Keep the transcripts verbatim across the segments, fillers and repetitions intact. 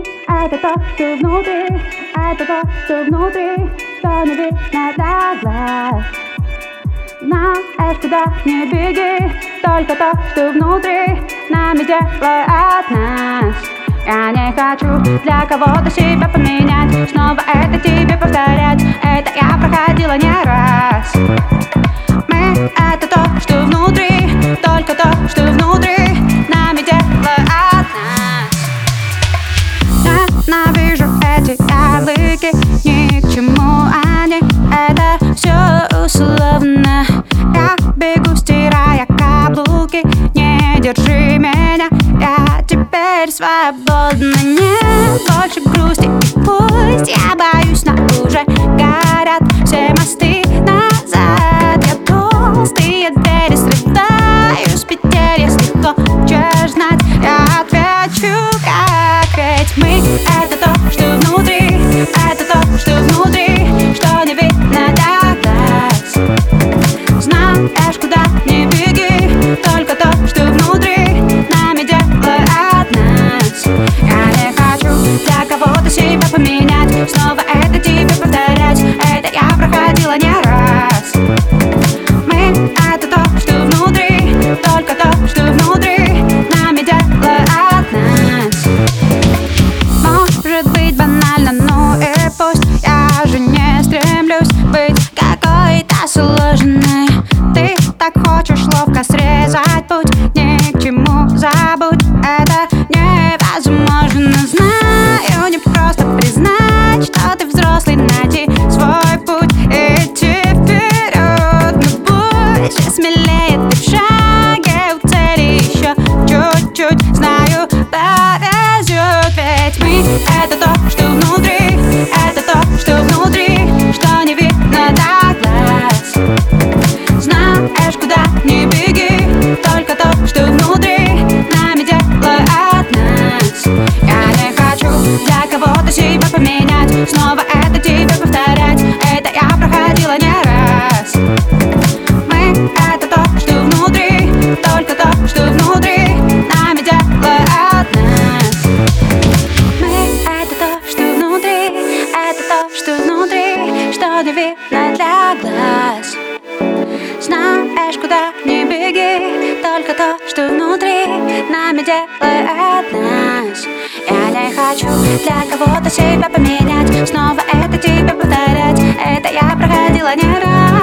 это то, что внутри, это то, что внутри, что не видно для глаз. Знаешь, куда не беги, только то, что внутри нами делает нас. Я не хочу для кого-то себя поменять, снова это тебе повторять, это я проходила не раз. Мы — это то, что внутри, только то, что внутри нами делает нас. Ненавижу эти ярлыки, ни к чему они, это все условно. Я бегу, стирая каблуки, не держи меня, я теперь свободна. Нет больше грусти, и пусть я боюсь, но уже горят все мосты назад. Я толстые двери срываю с петель, если хочешь знать, я отвечу как. Ведь мы — это то, что внутри, это то, что внутри, что не видно до глаз. Знаешь, куда не беги, только то, что внутри нами делает нас. Я не хочу для кого-то себя поменять, снова это тебе повторять, это я проходила не раз. Мы — это то, что внутри, только то, что внутри нами делает нас. Может быть банально, ну и пусть, я же не стремлюсь быть какой-то сложной. Ты так хочешь ловко срезать путь, ни к чему забудь, это невозможно. Знаю, не просто признать, что ты взрослый, найди свой путь, идти вперед. Но будь смелее, ты в шаге у цели еще чуть-чуть, знаю, повезет. Ведь мы — это то, что внутри, это то, что внутри, что не видно до глаз. Знаешь, куда не беги, только то, что внутри нами делает нас. Я не хочу для кого-то себя поменять, снова это тебе повторять, это я проходила не раз. Мы — это то, что внутри, только то, что внутри нами делает нас. Мы — это то, что внутри, это то, что внутри, что не видно для глаз. Знаешь, куда не беги, только то, что внутри нами делает нас. Я не хочу для кого-то себя поменять, снова это тебе повторять, это я проходила не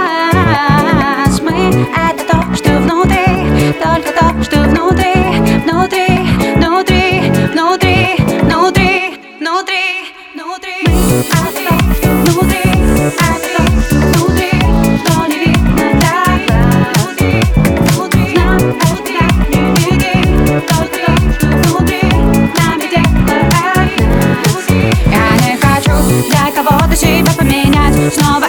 раз. Мы — это то, что внутри, только то, что внутри, внутри, внутри, внутри, внутри, внутри, внутри. Мы — это то, что внутри, это то, что внутри, что не видно до глаз. Знаешь, куда не беги, только то, что внутри нами делает нас. Я не хочу для кого-то себя поменять, снова